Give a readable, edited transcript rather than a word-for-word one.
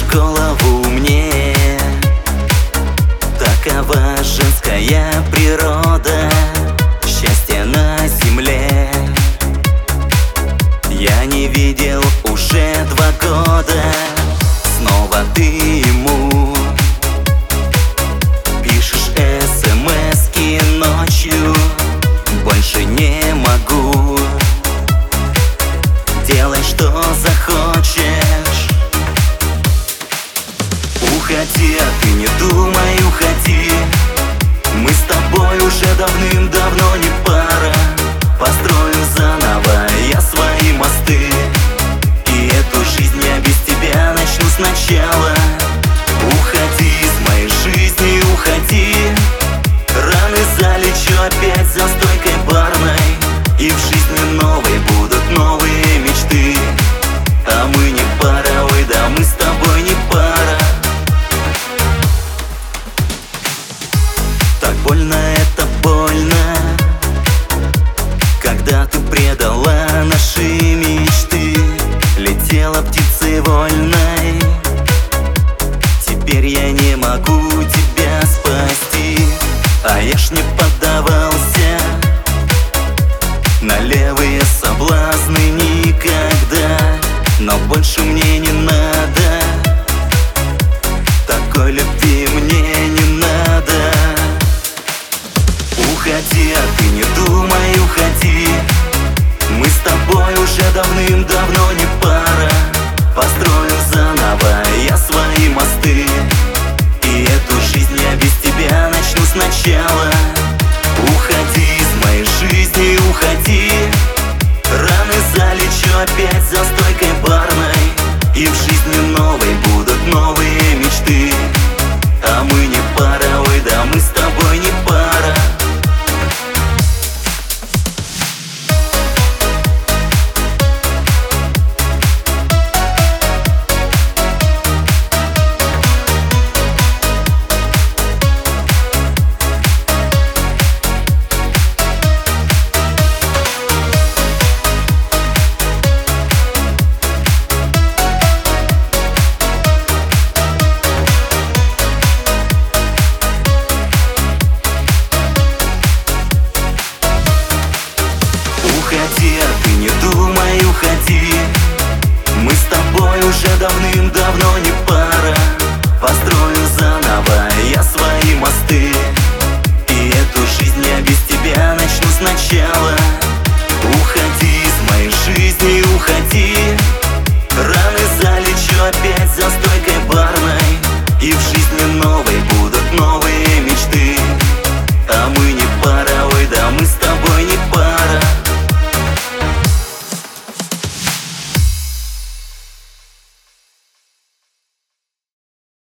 в голову мне. Такова женская природа, счастье на земле. Я не видел уже 2 года. Снова ты ему пишешь смски ночью. Больше не могу. Делай, что захочешь. Уходи, а ты не думай, уходи. Мы с тобой уже давным-давно не пара. Построю заново я свои мосты, и эту жизнь я без тебя начну сначала. Уходи из моей жизни, уходи. Раны залечу опять за стойкой барной, и в жизни новой будут новые мечты. А мы не пара, ой, да мы с тобой не пара. Так больно, это больно, когда ты предала наши мечты. Летела птицей вольной, теперь я не могу тебя спасти. А я ж не поддавался на левые соблазны никогда. Но больше мне не надо, такой любви мне не надо. Уходи, а ты не думай, уходи. Мы с тобой уже давным-давно не пара. Построю заново я свои мосты, и эту жизнь я без тебя начну сначала. Уходи из моей жизни, уходи. Раны залечу опять за стойкой барной, и в жизни новой будут новые мечты. А мы не пара, ой, да мы с тобой не пара. Уходи, а ты не думай, уходи. Мы с тобой уже давным-давно не пара. Построю заново я свои мосты,